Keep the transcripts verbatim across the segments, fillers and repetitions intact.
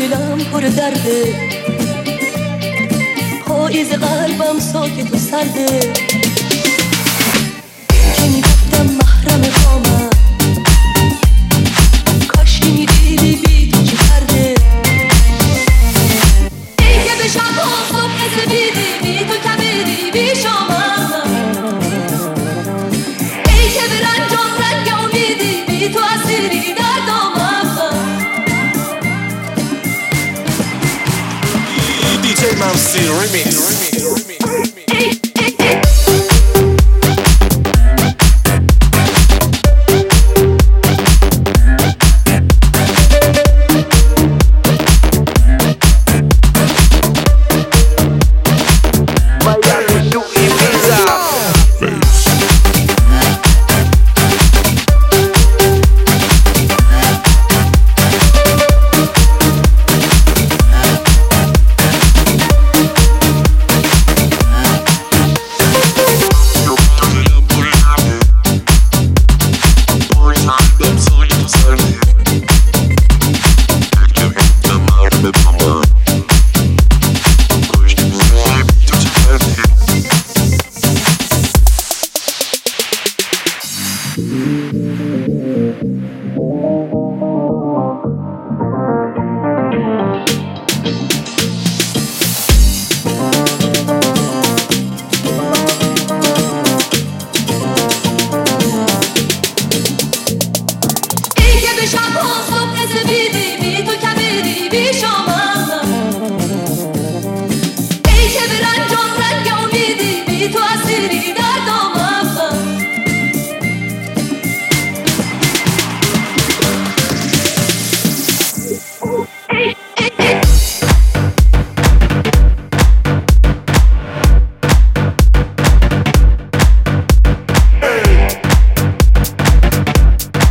دلم پر درده، پاییز قلبم ساکت و سرده. که میگفتم محرم خامم، کاش که میدیدی بی تو چه کرده. ای که به شب و صبح سپیدی، بی تو کبیدی بی شامم. ای که به رنجم رنگ امیدی، بی تو اسیری در دامم. دی جی ممسی ریمیکس.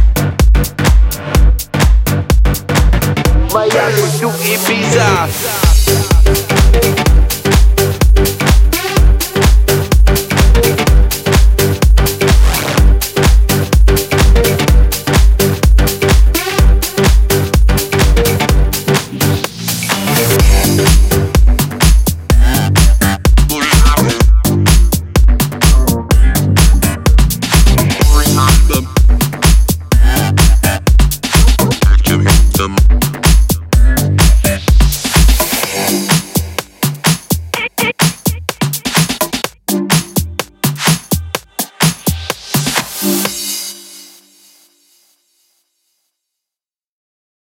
Miami to Ibiza.